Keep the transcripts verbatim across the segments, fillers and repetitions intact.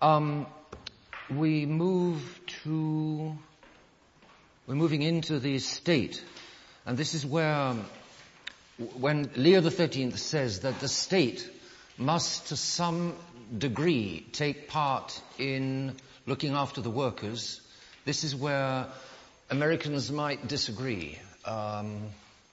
Um, we move to, we're moving into the state. And this is where, when Leo the thirteenth says that the state must to some degree take part in looking after the workers, this is where Americans might disagree. Um,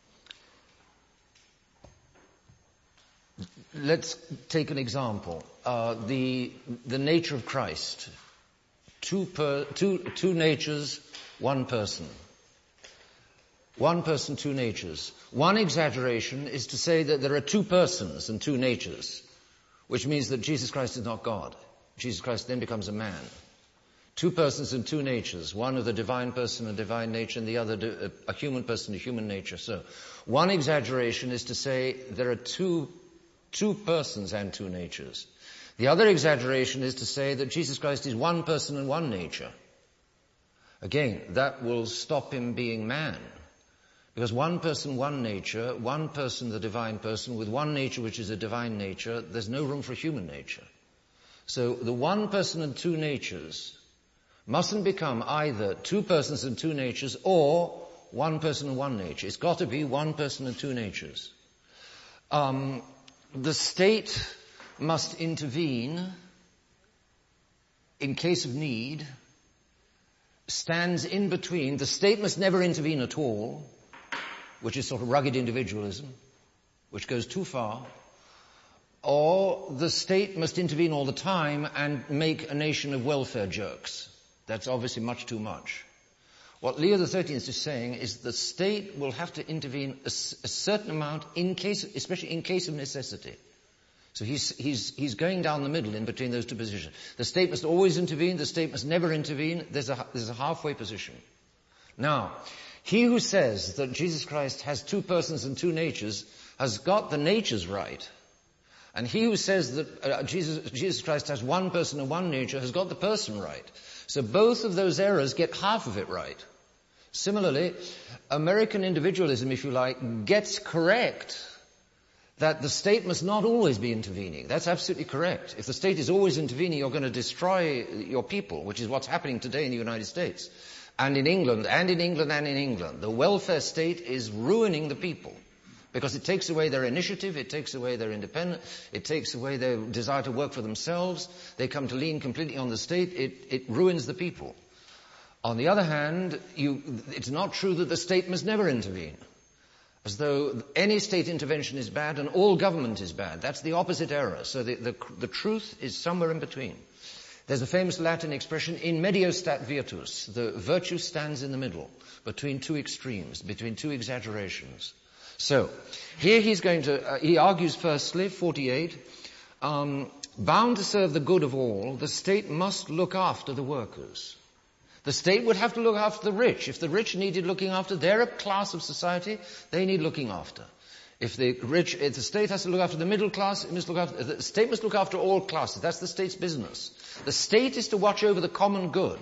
let's take an example. Uh, the, the nature of Christ. Two, per, two, two natures, one person. One person, two natures. One exaggeration is to say that there are two persons and two natures, which means that Jesus Christ is not God. Jesus Christ then becomes a man. Two persons and two natures, one of the divine person, a divine nature, and the other a human person, a human nature. So, one exaggeration is to say there are two, two persons and two natures. The other exaggeration is to say that Jesus Christ is one person and one nature. Again, that will stop him being man. Because one person, one nature, one person, the divine person, with one nature which is a divine nature, there's no room for human nature. So the one person and two natures mustn't become either two persons and two natures or one person and one nature. It's got to be one person and two natures. Um, the state must intervene in case of need, stands in between. The state must never intervene at all, which is sort of rugged individualism, which goes too far, or the state must intervene all the time and make a nation of welfare jerks. That's obviously much too much. What Leo the thirteenth is saying is the state will have to intervene a, a certain amount in case, especially in case of necessity. So he's, he's, he's going down the middle in between those two positions. The state must always intervene, the state must never intervene. There's a, there's a halfway position. Now, he who says that Jesus Christ has two persons and two natures has got the natures right. And he who says that uh, Jesus, Jesus Christ has one person and one nature has got the person right. So both of those errors get half of it right. Similarly, American individualism, if you like, gets correct that the state must not always be intervening. That's absolutely correct. If the state is always intervening, you're going to destroy your people, which is what's happening today in the United States. And in England, and in England, and in England. The welfare state is ruining the people. Because it takes away their initiative, it takes away their independence, it takes away their desire to work for themselves. They come to lean completely on the state. It, it ruins the people. On the other hand, you, it's not true that the state must never intervene. As though any state intervention is bad and all government is bad. That's the opposite error. So the, the, the truth is somewhere in between. There's a famous Latin expression, in medio stat virtus. The virtue stands in the middle, between two extremes, between two exaggerations. So, here he's going to, uh, he argues firstly, forty-eight, um, bound to serve the good of all, the state must look after the workers. The state would have to look after the rich. If the rich needed looking after, they're a class of society, they need looking after. If the rich, if the state has to look after the middle class, it must look after, the state must look after all classes. That's the state's business. The state is to watch over the common good.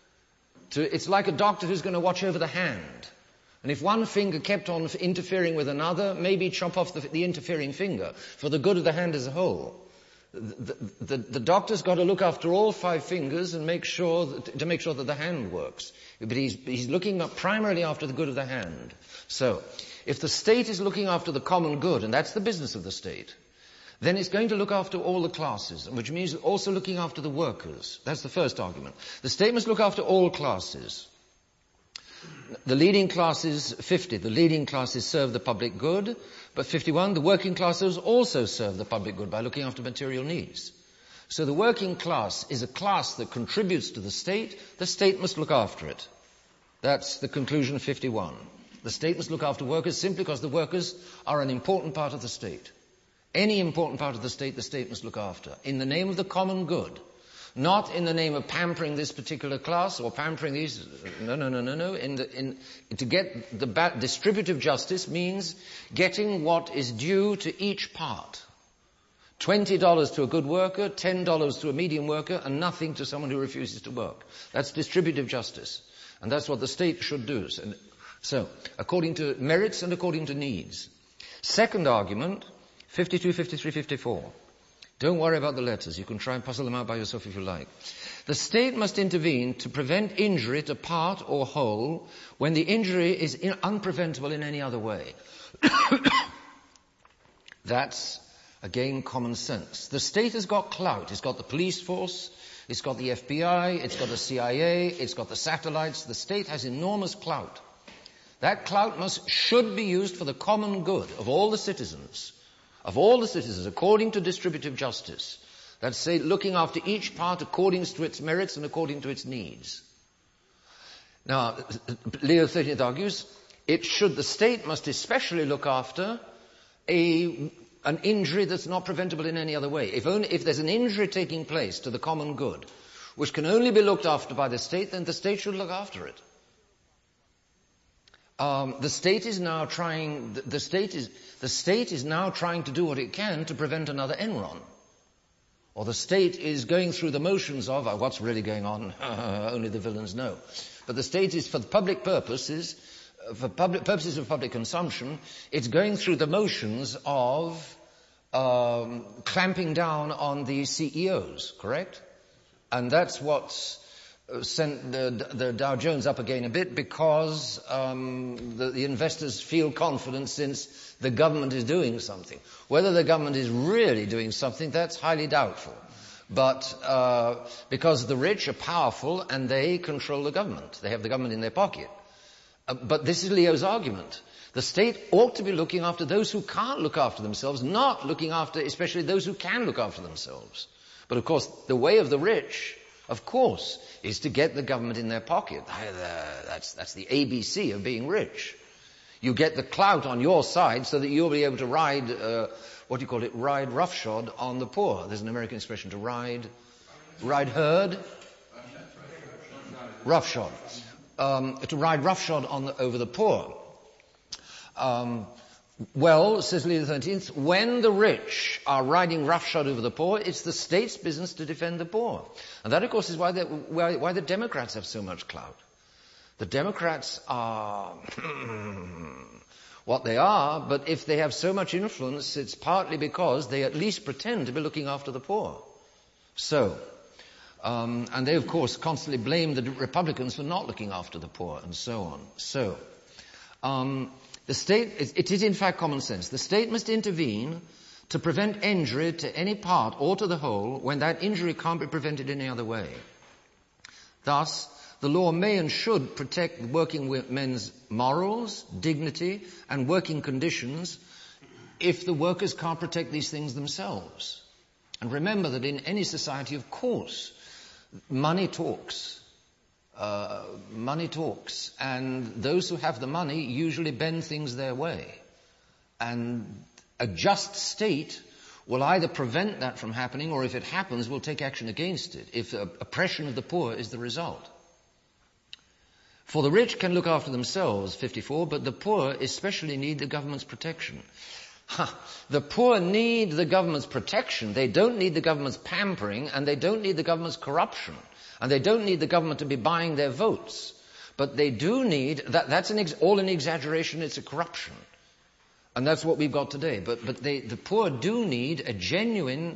To, it's like a doctor who's going to watch over the hand. And if one finger kept on interfering with another, maybe chop off the, the interfering finger for the good of the hand as a whole. The, the, the doctor's got to look after all five fingers and make sure that, to make sure that the hand works. But he's, he's looking up primarily after the good of the hand. So, if the state is looking after the common good, and that's the business of the state, then it's going to look after all the classes, which means also looking after the workers. That's the first argument. The state must look after all classes. The leading classes, fifty, the leading classes serve the public good, but fifty-one, the working classes also serve the public good by looking after material needs. So the working class is a class that contributes to the state. The state must look after it. That's the conclusion of fifty-one. The state must look after workers simply because the workers are an important part of the state. Any important part of the state, the state must look after, in the name of the common good. Not in the name of pampering this particular class or pampering these. No, no, no, no, no. In the, in, to get the ba- distributive justice means getting what is due to each part. Twenty dollars to a good worker, ten dollars to a medium worker, and nothing to someone who refuses to work. That's distributive justice. And that's what the state should do. So, so according to merits and according to needs. Second argument, fifty-two, fifty-three, fifty-four. Don't worry about the letters. You can try and puzzle them out by yourself if you like. The state must intervene to prevent injury to part or whole when the injury is in- unpreventable in any other way. That's, again, common sense. The state has got clout. It's got the police force. It's got the F B I. It's got the C I A. It's got the satellites. The state has enormous clout. That clout must, should be used for the common good of all the citizens. Of all the citizens, according to distributive justice. That's say, looking after each part according to its merits and according to its needs. Now, Leo the thirteenth argues, it should, the state must especially look after a, an injury that's not preventable in any other way. If only, if there's an injury taking place to the common good, which can only be looked after by the state, then the state should look after it. Um, the state is now trying, the, the state is, the state is now trying to do what it can to prevent another Enron. Or the state is going through the motions of, uh, what's really going on, only the villains know. But the state is, for the public purposes, uh, for public purposes of public consumption, it's going through the motions of um, clamping down on the C E Os, correct? And that's what's sent the, the Dow Jones up again a bit, because um, the, the investors feel confident since the government is doing something. Whether the government is really doing something, that's highly doubtful. But uh, because the rich are powerful and they control the government. They have the government in their pocket. Uh, but this is Leo's argument. The state ought to be looking after those who can't look after themselves, not looking after especially those who can look after themselves. But of course, the way of the rich, of course, is to get the government in their pocket. That's, that's the A B C of being rich. You get the clout on your side so that you'll be able to ride, uh, what do you call it, ride roughshod on the poor. There's an American expression, to ride, ride herd, roughshod. Um, to ride roughshod on the, over the poor. Um, well, says Leo the thirteenth, when the rich are riding roughshod over the poor, it's the state's business to defend the poor. And that, of course, is why, why, why the Democrats have so much clout. The Democrats are what they are, but if they have so much influence, it's partly because they at least pretend to be looking after the poor. So, um, and they, of course, constantly blame the Republicans for not looking after the poor, and so on. So, um, the state, it, it is in fact common sense. The state must intervene to prevent injury to any part or to the whole when that injury can't be prevented any other way. Thus, the law may and should protect working men's morals, dignity, and working conditions if the workers can't protect these things themselves. And remember that in any society, of course, money talks. Uh, money talks. And those who have the money usually bend things their way. And a just state will either prevent that from happening, or if it happens, will take action against it, if uh, oppression of the poor is the result. For the rich can look after themselves, fifty-four, but the poor especially need the government's protection. Ha! The poor need the government's protection. They don't need the government's pampering, and they don't need the government's corruption. And they don't need the government to be buying their votes. But they do need, that, that's an ex, all an exaggeration, it's a corruption. And that's what we've got today. But, but they, the poor do need a genuine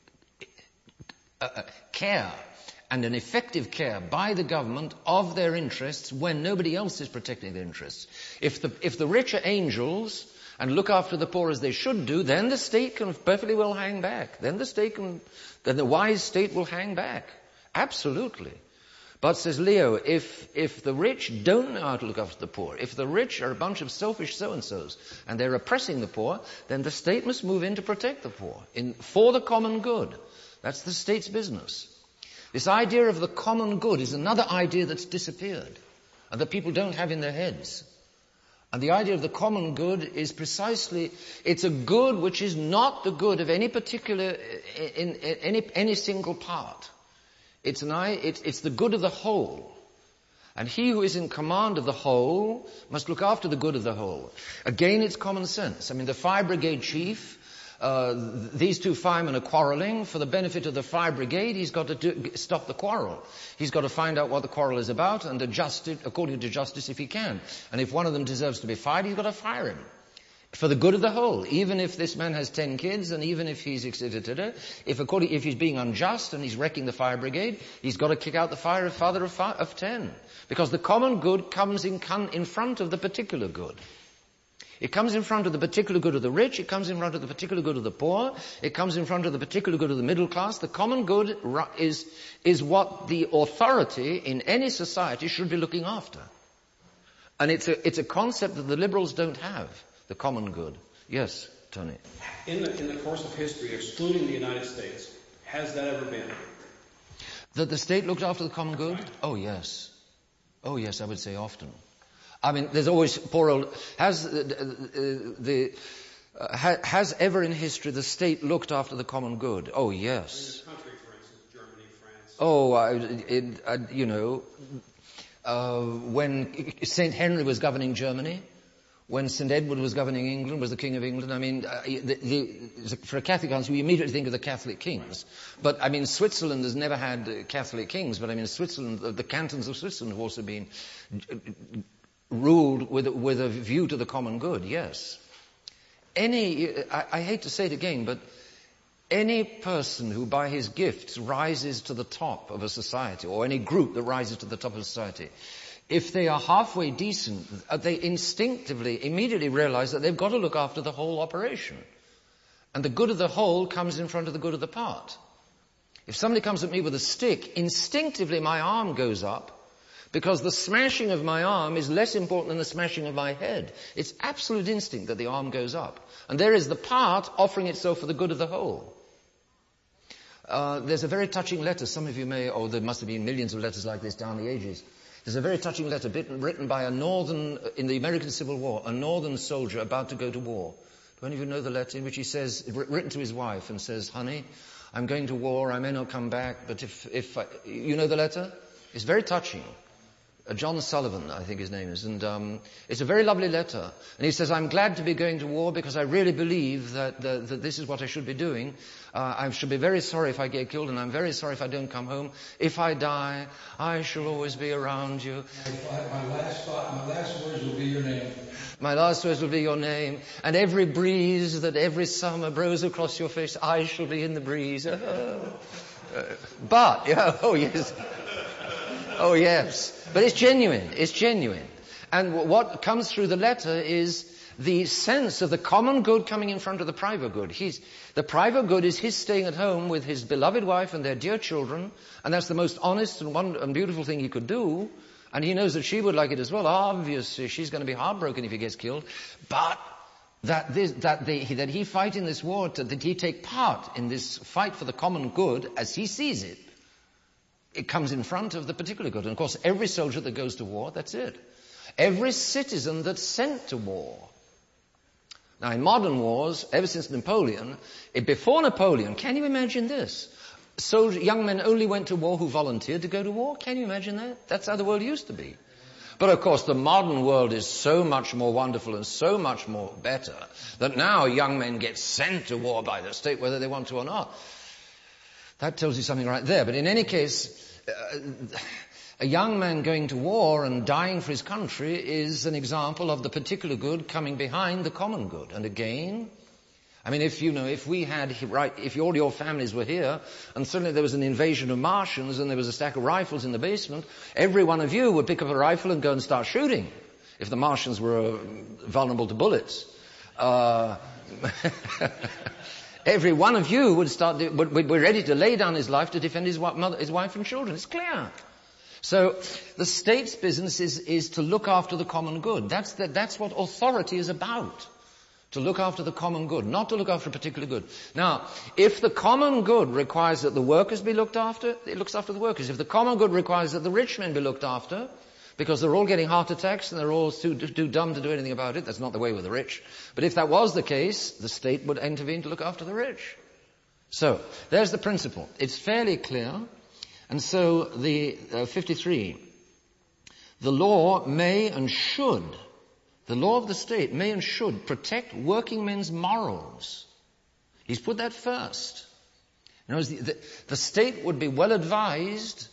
uh, care and an effective care by the government of their interests when nobody else is protecting their interests. If the, if the rich are angels and look after the poor as they should do, then the state can perfectly well hang back. Then the state can, then the wise state will hang back. Absolutely. But, says Leo, if, if the rich don't know how to look after the poor, if the rich are a bunch of selfish so-and-sos and they're oppressing the poor, then the state must move in to protect the poor, in, for the common good. That's the state's business. This idea of the common good is another idea that's disappeared and that people don't have in their heads. And the idea of the common good is precisely, it's a good which is not the good of any particular, in, in any, any single part. It's an eye, it's, it's the good of the whole. And he who is in command of the whole must look after the good of the whole. Again, it's common sense. I mean, the fire brigade chief, Uh, these two firemen are quarreling. For the benefit of the fire brigade, he's got to do, stop the quarrel. He's got to find out what the quarrel is about and adjust it according to justice if he can. And if one of them deserves to be fired, he's got to fire him. For the good of the whole, even if this man has ten kids, and even if he's et cetera, if according, if he's being unjust and he's wrecking the fire brigade, he's got to kick out the fire of father of, fi- of ten, because the common good comes in in front of the particular good. It comes in front of the particular good of the rich. It comes in front of the particular good of the poor. It comes in front of the particular good of the middle class. The common good is is what the authority in any society should be looking after, and it's a it's a concept that the liberals don't have. The common good. Yes, Tony. In the, in the course of history, excluding the United States, has that ever been? That the state looked after the common good? Oh, yes. Oh, yes, I would say often. I mean, there's always poor old... Has, uh, uh, the, uh, ha, has ever in history the state looked after the common good? Oh, yes. In this country, for instance, Germany, France... Oh, I, it, I, you know, uh, when Saint Henry was governing Germany... When Saint Edward was governing England, was the King of England, I mean, uh, the, the, for a Catholic answer, we immediately think of the Catholic kings. But, I mean, Switzerland has never had uh, Catholic kings, but, I mean, Switzerland, uh, the cantons of Switzerland have also been uh, ruled with, with a view to the common good, yes. Any, I, I hate to say it again, but any person who by his gifts rises to the top of a society, or any group that rises to the top of society, if they are halfway decent, they instinctively, immediately realize that they've got to look after the whole operation. And the good of the whole comes in front of the good of the part. If somebody comes at me with a stick, instinctively my arm goes up, because the smashing of my arm is less important than the smashing of my head. It's absolute instinct that the arm goes up. And there is the part offering itself for the good of the whole. Uh, there's a very touching letter. Some of you may, or there must have been millions of letters like this down the ages. There's a very touching letter written by a northern, in the American Civil War, a northern soldier about to go to war. Do any of you know the letter in which he says, written to his wife, and says, honey, I'm going to war, I may not come back, but if, if I, you know the letter? It's very touching. Uh, John Sullivan, I think his name is, and um, it's a very lovely letter. And he says, I'm glad to be going to war because I really believe that, the, that this is what I should be doing. Uh, I should be very sorry if I get killed, and I'm very sorry if I don't come home. If I die, I shall always be around you. My last thought, my last words will be your name. My last words will be your name. And every breeze that every summer blows across your face, I shall be in the breeze. Oh. Uh, but, yeah, oh yes. Oh yes. But it's genuine. It's genuine. And w- what comes through the letter is the sense of the common good coming in front of the private good. He's, the private good is his staying at home with his beloved wife and their dear children, and that's the most honest and, one, and beautiful thing he could do. And he knows that she would like it as well. Obviously, she's going to be heartbroken if he gets killed. But that, this, that, they, that he fight in this war, to, that he take part in this fight for the common good as he sees it, it comes in front of the particular good. And of course, every soldier that goes to war, that's it. Every citizen that's sent to war. Now, in modern wars, ever since Napoleon, it, before Napoleon, can you imagine this? Soldier, young men only went to war who volunteered to go to war. Can you imagine that? That's how the world used to be. But of course, the modern world is so much more wonderful and so much more better that now young men get sent to war by the state whether they want to or not. That tells you something right there. But in any case, uh, a young man going to war and dying for his country is an example of the particular good coming behind the common good. And again, I mean, if you know, if we had, right, if all your families were here, and suddenly there was an invasion of Martians and there was a stack of rifles in the basement, every one of you would pick up a rifle and go and start shooting, if the Martians were uh, vulnerable to bullets. Uh, every one of you would start, would, would be ready to lay down his life to defend his, mother, his wife and children. It's clear. So the state's business is, is to look after the common good. That's, the, that's what authority is about. To look after the common good, not to look after a particular good. Now, if the common good requires that the workers be looked after, it looks after the workers. If the common good requires that the rich men be looked after, because they're all getting heart attacks and they're all too, too dumb to do anything about it, that's not the way with the rich. But if that was the case, the state would intervene to look after the rich. So, there's the principle. It's fairly clear. And so, the uh, fifty-three, the law may and should, the law of the state may and should protect working men's morals. He's put that first. In other words, the, the, the state would be well advised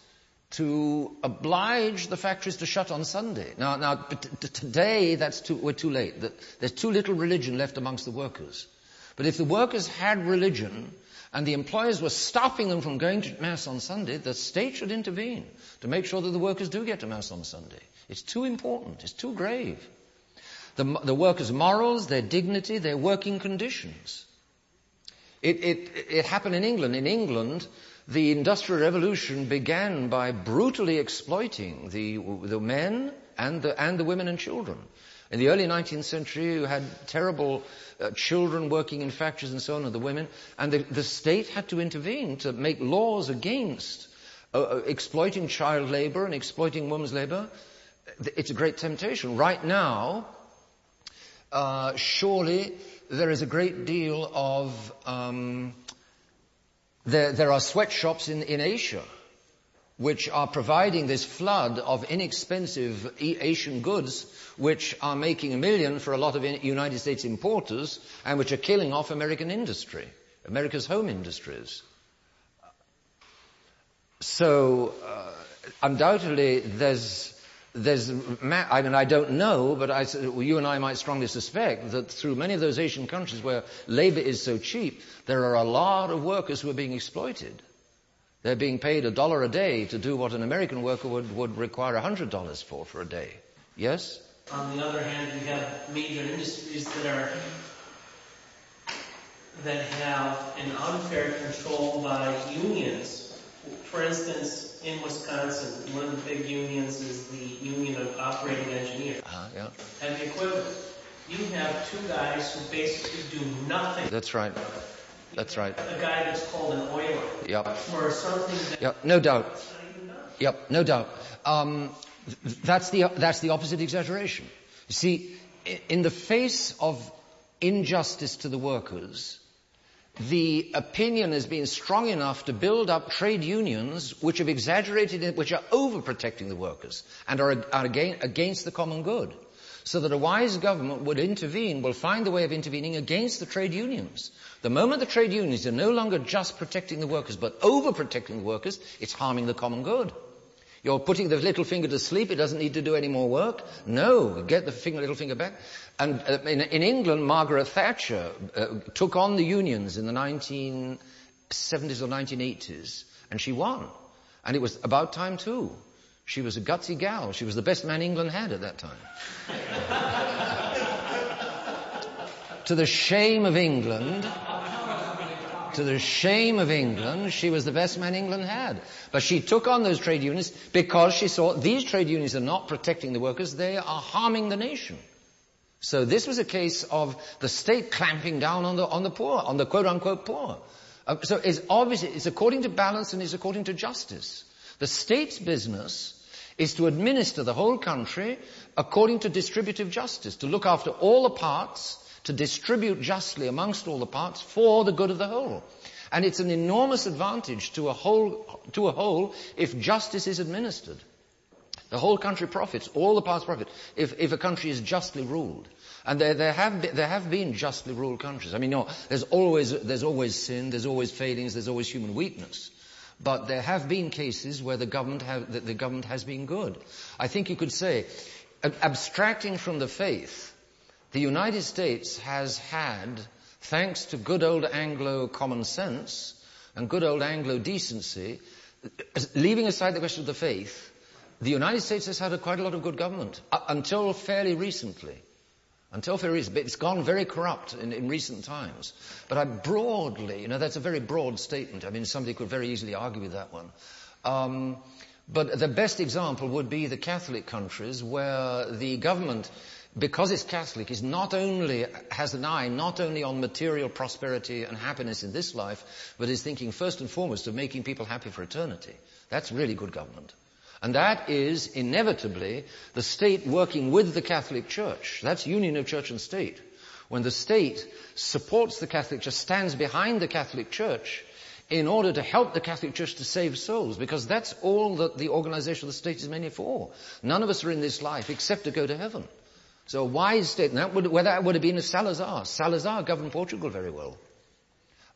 to oblige the factories to shut on Sunday. Now, now t- t- today that's too, we're too late. There's too little religion left amongst the workers. But if the workers had religion and the employers were stopping them from going to Mass on Sunday, the state should intervene to make sure that the workers do get to Mass on Sunday. It's too important. It's too grave. The, the workers' morals, their dignity, their working conditions. It, it, it happened in England. In England, the Industrial Revolution began by brutally exploiting the, the men and the, and the women and children. In the early nineteenth century, you had terrible uh, children working in factories and so on, and the women, and the, the state had to intervene to make laws against uh, exploiting child labor and exploiting women's labor. It's a great temptation. Right now, uh, surely there is a great deal of... Um, There, there are sweatshops in, in Asia which are providing this flood of inexpensive Asian goods which are making a million for a lot of United States importers and which are killing off American industry, America's home industries. So uh, undoubtedly there's There's, I mean, I don't know, but I, you and I might strongly suspect that through many of those Asian countries where labor is so cheap, there are a lot of workers who are being exploited. They're being paid a dollar a day to do what an American worker would, would require a hundred dollars for for a day. Yes? On the other hand, we have major industries that are that have an unfair control by unions. For instance, in Wisconsin, one of the big unions is the Union of Operating Engineers. Uh, yeah. And the equivalent, you have two guys who basically do nothing. That's right. That's right. A guy that's called an oiler. Yep. For something that... Yep, no doubt. Yep, no doubt. Um, that's the that's the opposite exaggeration. You see, in the face of injustice to the workers, the opinion has been strong enough to build up trade unions which have exaggerated it, which are overprotecting the workers and are, are again, against the common good. So that a wise government would intervene, will find a way of intervening against the trade unions. The moment the trade unions are no longer just protecting the workers, but overprotecting the workers, it's harming the common good. You're putting the little finger to sleep, it doesn't need to do any more work. No, get the finger, little finger back. And uh, in, in England, Margaret Thatcher uh, took on the unions in the nineteen seventies or nineteen eighties, and she won. And it was about time too. She was a gutsy gal. She was the best man England had at that time. To the shame of England, to the shame of England, she was the best man England had. But she took on those trade unions because she saw these trade unions are not protecting the workers, they are harming the nation. So this was a case of the state clamping down on the, on the poor, on the quote-unquote poor. Uh, so it's obvious, it's according to balance and it's according to justice. The state's business is to administer the whole country according to distributive justice, to look after all the parts, to distribute justly amongst all the parts for the good of the whole. And it's an enormous advantage to a whole, to a whole if justice is administered. The whole country profits, all the parts profit, if, if a country is justly ruled. And there, there have been, there have been justly ruled countries. I mean, no, there's always, there's always sin, there's always failings, there's always human weakness. But there have been cases where the government have, that the government has been good. I think you could say, abstracting from the faith, the United States has had, thanks to good old Anglo common sense and good old Anglo decency, leaving aside the question of the faith, the United States has had a, quite a lot of good government uh, until fairly recently. Until fairly recently. It's gone very corrupt in, in recent times. But I broadly, you know, that's a very broad statement. I mean, somebody could very easily argue with that one. Um, but the best example would be the Catholic countries where the government, because it's Catholic, is not only, has an eye not only on material prosperity and happiness in this life, but is thinking first and foremost of making people happy for eternity. That's really good government. And that is inevitably the state working with the Catholic Church. That's union of church and state. When the state supports the Catholic Church, stands behind the Catholic Church in order to help the Catholic Church to save souls, because that's all that the organization of the state is mainly for. None of us are in this life except to go to heaven. So a wise state, and that would, well, that would have been a Salazar. Salazar governed Portugal very well.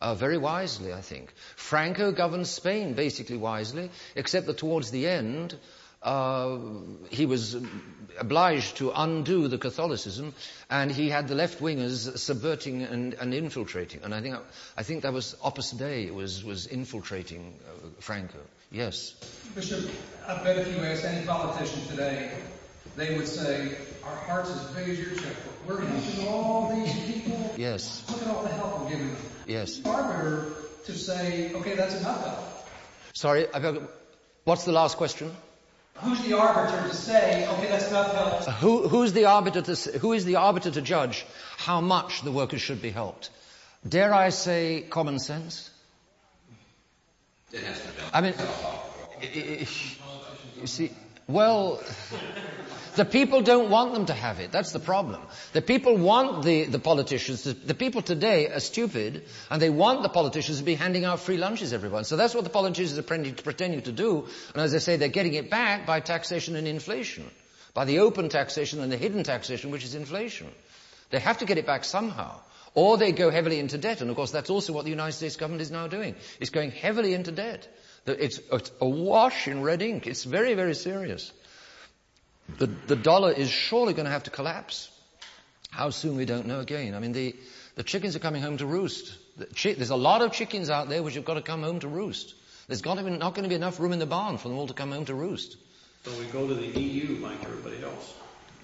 Uh, very wisely, I think. Franco governed Spain basically wisely, except that towards the end, uh, he was obliged to undo the Catholicism, and he had the left-wingers subverting and, and infiltrating. And I think I think that was Opus Dei was was infiltrating uh, Franco. Yes. Bishop, I bet if you ask any politician today, they would say, our heart's as big as your checkbook. We're helping all these people. Yes. Look at all the help we're giving them. Yes. The arbiter to say, okay, that's enough help. Sorry, I've, what's the last question? Who's the arbiter to say, okay, that's enough help? Uh, who, who's the arbiter to, who is the arbiter to judge how much the workers should be helped? Dare I say common sense? It has to be. I mean, you see, well, the people don't want them to have it. That's the problem. The people want the, the politicians, to, the people today are stupid, and they want the politicians to be handing out free lunches everyone. So that's what the politicians are pretending, pretending to do. And as I say, they're getting it back by taxation and inflation, by the open taxation and the hidden taxation, which is inflation. They have to get it back somehow. Or they go heavily into debt. And of course, that's also what the United States government is now doing. It's going heavily into debt. It's awash in red ink. It's very, very serious. The, the dollar is surely going to have to collapse. How soon, we don't know again. I mean, the, the chickens are coming home to roost. The chi- there's a lot of chickens out there which have got to come home to roost. There's got to be, not going to be enough room in the barn for them all to come home to roost. So we go to the E U like everybody else.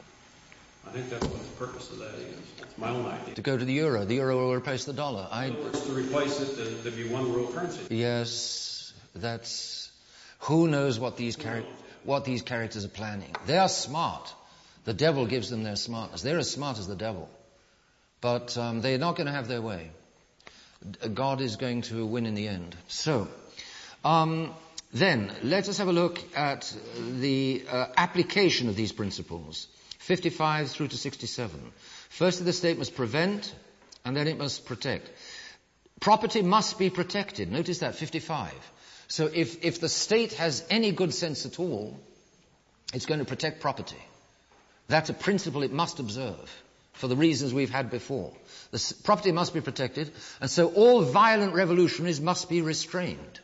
I think that's what the purpose of that is. It's my own idea. To go to the euro. The euro will replace the dollar. I, In other words, to replace it, to, to be one world currency. yes, that's... Who knows what these characters... what these characters are planning. They are smart. The devil gives them their smartness. They're as smart as the devil. But um, they're not going to have their way. God is going to win in the end. So, um, then, let us have a look at the uh, application of these principles. fifty-five through to sixty-seven. Firstly, the state must prevent, and then it must protect. Property must be protected. Notice that, fifty-five. So if, if the state has any good sense at all, it's going to protect property. That's a principle it must observe for the reasons we've had before. The s- property must be protected, and so all violent revolutionaries must be restrained.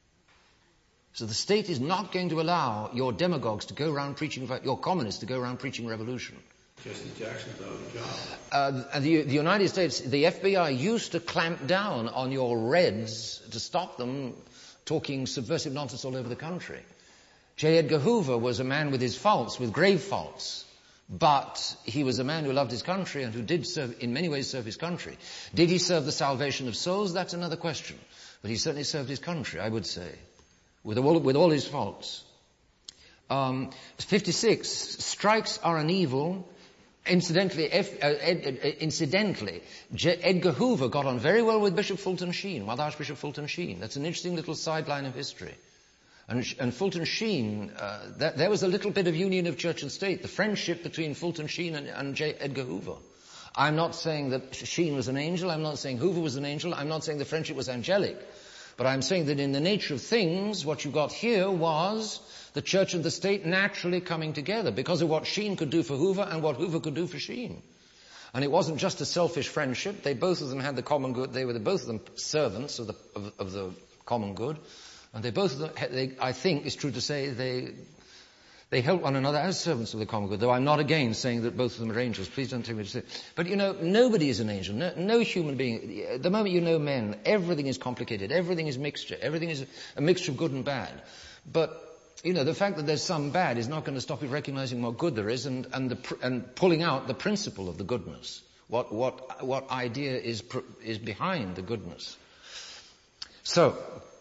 So the state is not going to allow your demagogues to go around preaching, your communists to go around preaching revolution. Jesse Jackson's out of a job. Uh, and the, the United States, the F B I used to clamp down on your Reds to stop them talking subversive nonsense all over the country. J. Edgar Hoover was a man with his faults, with grave faults, but he was a man who loved his country and who did serve, in many ways serve his country. Did he serve the salvation of souls? That's another question. But he certainly served his country, I would say, with all, with all his faults. Um, fifty-six, strikes are an evil. Incidentally, F, uh, ed, ed, incidentally, J- Edgar Hoover got on very well with Bishop Fulton Sheen, with Archbishop Fulton Sheen. That's an interesting little sideline of history. And, and Fulton Sheen, uh, that, there was a little bit of union of church and state, the friendship between Fulton Sheen and, and J. Edgar Hoover. I'm not saying that Sheen was an angel. I'm not saying Hoover was an angel. I'm not saying the friendship was angelic. But I'm saying that in the nature of things, what you got here was the church and the state naturally coming together because of what Sheen could do for Hoover and what Hoover could do for Sheen. And it wasn't just a selfish friendship. They both of them had the common good. They were the, both of them servants of the, of, of the common good. And they both of them, they, I think it's true to say, they they helped one another as servants of the common good, though I'm not again saying that both of them are angels. Please don't take me to say. But, you know, nobody is an angel. No, no human being. The moment you know men, everything is complicated. Everything is mixture. Everything is a mixture of good and bad. But, you know, the fact that there's some bad is not going to stop you recognizing what good there is and, and, the, and pulling out the principle of the goodness. What, what, what idea is, is behind the goodness. So,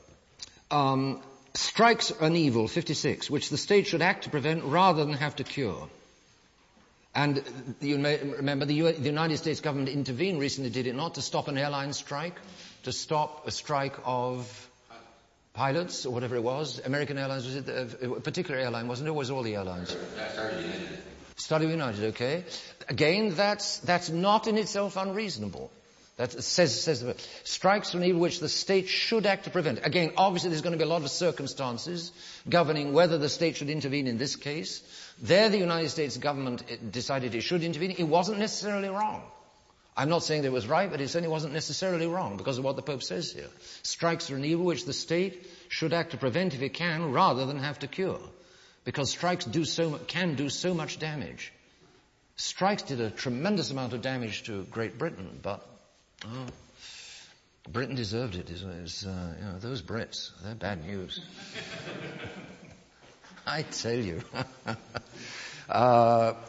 um, strikes an evil, fifty-six, which the state should act to prevent rather than have to cure. And you may remember the, U- the United States government intervened recently, did it not, to stop an airline strike, to stop a strike of pilots or whatever it was. American Airlines, was it a particular airline, wasn't it? Or was it all the airlines? Started United. Started United, okay. Again, that's, that's not in itself unreasonable. That says, says the strikes an evil which the state should act to prevent. Again, obviously there's going to be a lot of circumstances governing whether the state should intervene in this case. There the United States government decided it should intervene. It wasn't necessarily wrong. I'm not saying that it was right, but it certainly wasn't necessarily wrong because of what the Pope says here. Strikes are an evil which the state should act to prevent if it can, rather than have to cure. Because strikes do so, can do so much damage. Strikes did a tremendous amount of damage to Great Britain, but oh, Britain deserved it. It was, uh, you know, those Brits, they're bad news. I tell you. uh,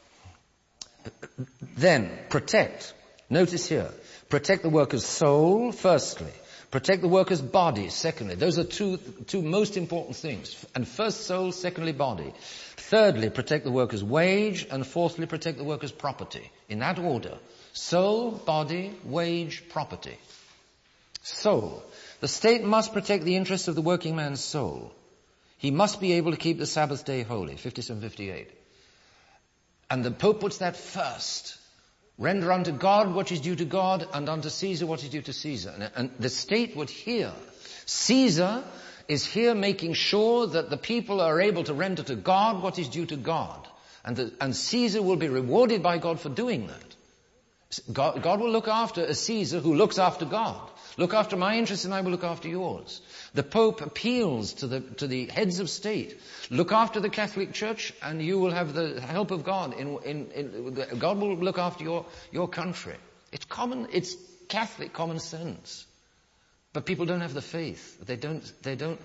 then, protect. Notice here, protect the worker's soul, firstly. Protect the worker's body, secondly. Those are two, two most important things. And first soul, secondly body. Thirdly, protect the worker's wage, and fourthly, protect the worker's property. In that order. Soul, body, wage, property. Soul. The state must protect the interests of the working man's soul. He must be able to keep the Sabbath day holy, fifty-seven fifty-eight. And the Pope puts that first. Render unto God what is due to God, and unto Caesar what is due to Caesar. And, and the state would hear. Caesar is here making sure that the people are able to render to God what is due to God. And, the, and Caesar will be rewarded by God for doing that. God, God will look after a Caesar who looks after God. Look after my interests and I will look after yours. The Pope appeals to the, to the heads of state. Look after the Catholic Church and you will have the help of God. In, in, in, God will look after your, your country. It's common, it's Catholic common sense. But people don't have the faith. They don't, they don't,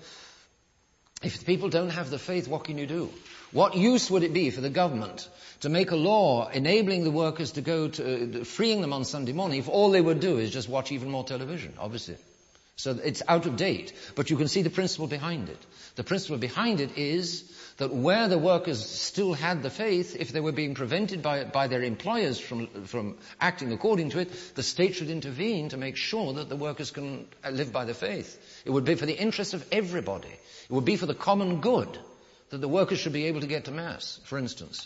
if people don't have the faith, what can you do? What use would it be for the government to make a law enabling the workers to go to, uh, freeing them on Sunday morning if all they would do is just watch even more television, obviously. So it's out of date. But you can see the principle behind it. The principle behind it is that where the workers still had the faith, if they were being prevented by, by their employers from, from acting according to it, the state should intervene to make sure that the workers can live by the faith. It would be for the interest of everybody. It would be for the common good that the workers should be able to get to Mass, for instance.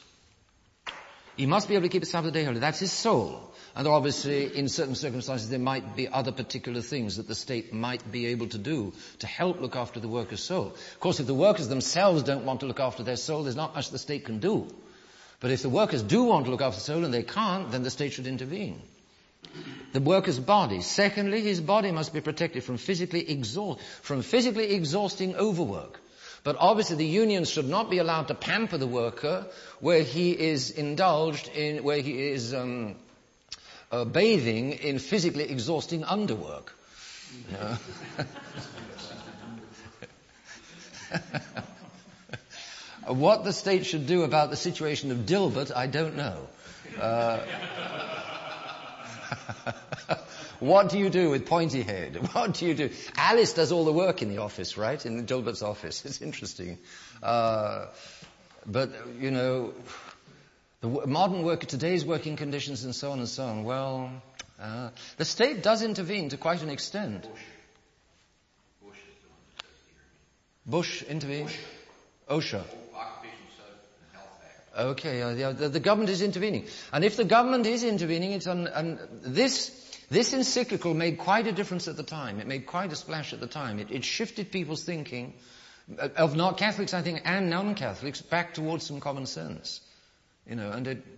He must be able to keep the Sabbath day holy. That's his soul. And obviously, in certain circumstances, there might be other particular things that the state might be able to do to help look after the worker's soul. Of course, if the workers themselves don't want to look after their soul, there's not much the state can do. But if the workers do want to look after the soul and they can't, then the state should intervene. The worker's body. Secondly, his body must be protected from physically exhaust, from physically exhausting overwork. But obviously the unions should not be allowed to pamper the worker where he is indulged in, where he is um, uh, bathing in physically exhausting underwork. You know? What the state should do about the situation of Dilbert, I don't know. Uh, What do you do with Pointy Head? What do you do? Alice does all the work in the office, right? In Dilbert's office. It's interesting. Uh, but, you know, the modern worker, today's working conditions and so on and so on, well, uh, the state does intervene to quite an extent. Bush is the one that does the Bush intervene? OSHA. Occupational and Health Act. Okay, uh, the, the, the government is intervening. And if the government is intervening, it's on, and this... This encyclical made quite a difference at the time. It made quite a splash at the time. It, it shifted people's thinking, of not Catholics, I think, and non-Catholics, back towards some common sense. You know, and it,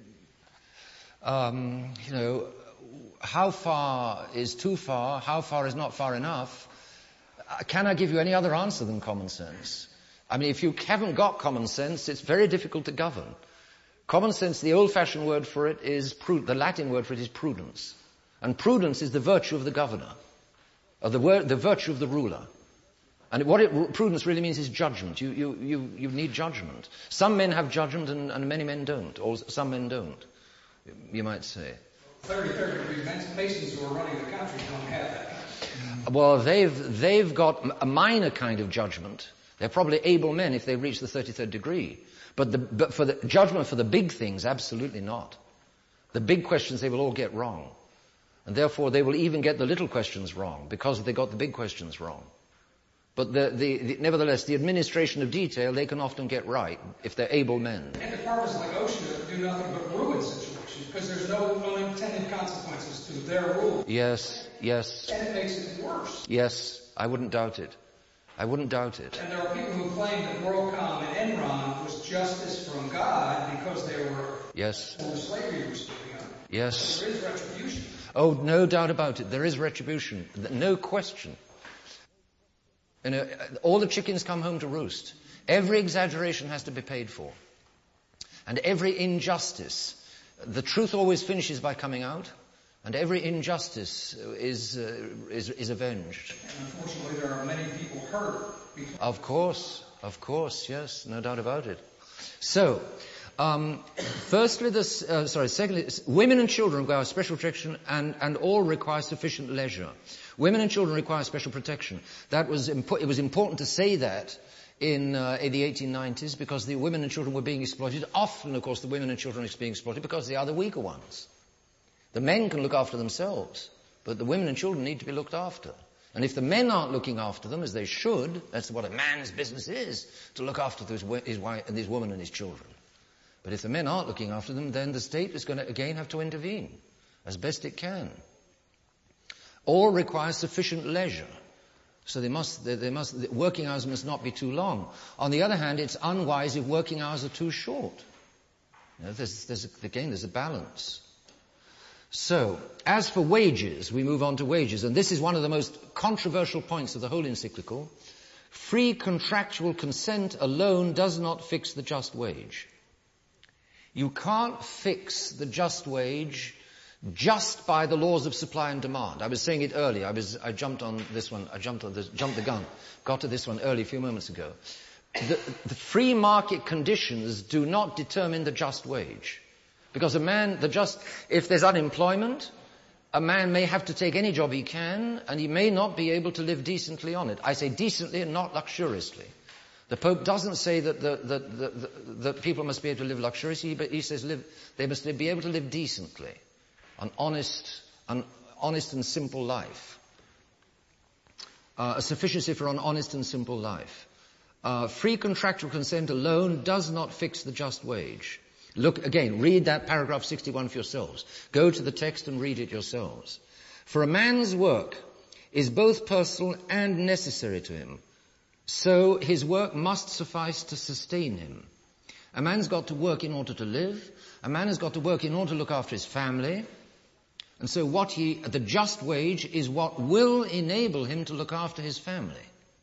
um, you know, how far is too far? How far is not far enough? Can I give you any other answer than common sense? I mean, if you haven't got common sense, it's very difficult to govern. Common sense, the old-fashioned word for it is, pru- the Latin word for it is prudence. And prudence is the virtue of the governor, or the, word, the virtue of the ruler. And what it, prudence really means is judgment. You, you, you, you need judgment. Some men have judgment and, and many men don't, or some men don't, you might say. thirty-third degree Masons who are running the country don't have that. Well, they've, they've got a minor kind of judgment. They're probably able men if they reach the thirty-third degree. But, the, but for the judgment for the big things, absolutely not. The big questions they will all get wrong. And therefore they will even get the little questions wrong because they got the big questions wrong. But the, the, the, nevertheless, the administration of detail they can often get right if they're able men. And departments like OSHA do nothing but ruin situations because there's no unintended consequences to their rule. Yes, yes. And it makes it worse. Yes, I wouldn't doubt it. I wouldn't doubt it. And there are people who claim that WorldCom and Enron was justice from God because they were yes. slavery was still young. Yes. There is retribution. Oh, no doubt about it. There is retribution. No question. You know, all the chickens come home to roost. Every exaggeration has to be paid for. And every injustice, the truth always finishes by coming out, and every injustice is, uh, is, is avenged. And unfortunately, there are many people hurt. Of course, of course, yes, no doubt about it. So, um, firstly, this, uh, sorry, secondly, women and children require special protection, and, and all require sufficient leisure. Women and children require special protection. That was impo- it was important to say that in, uh, in the eighteen nineties because the women and children were being exploited. Often, of course, the women and children are being exploited because they are the weaker ones. The men can look after themselves, but the women and children need to be looked after. And if the men aren't looking after them as they should, that's what a man's business is, to look after his, his wife and his woman and his children. But if the men aren't looking after them, then the state is going to again have to intervene as best it can. All require sufficient leisure. So they must, they, they must, the working hours must not be too long. On the other hand, it's unwise if working hours are too short. You know, there's, there's a, again, there's a balance. So, as for wages, we move on to wages, and this is one of the most controversial points of the whole encyclical. Free contractual consent alone does not fix the just wage. You can't fix the just wage just by the laws of supply and demand. I was saying it earlier. I was, I jumped on this one. I jumped on this, jumped the gun. Got to this one early, a few moments ago. The, the free market conditions do not determine the just wage. Because a man, the just, if there's unemployment, a man may have to take any job he can, and he may not be able to live decently on it. I say decently and not luxuriously. The Pope doesn't say that the, the, the, the, the people must be able to live luxuriously, but he says live, they must be able to live decently. An honest, an honest and simple life. Uh, a sufficiency for an honest and simple life. Uh, free contractual consent alone does not fix the just wage. Look, again, read that paragraph sixty-one for yourselves. Go to the text and read it yourselves. For a man's work is both personal and necessary to him. So his work must suffice to sustain him. A man's got to work in order to live. A man has got to work in order to look after his family. And so what he, the just wage is what will enable him to look after his family.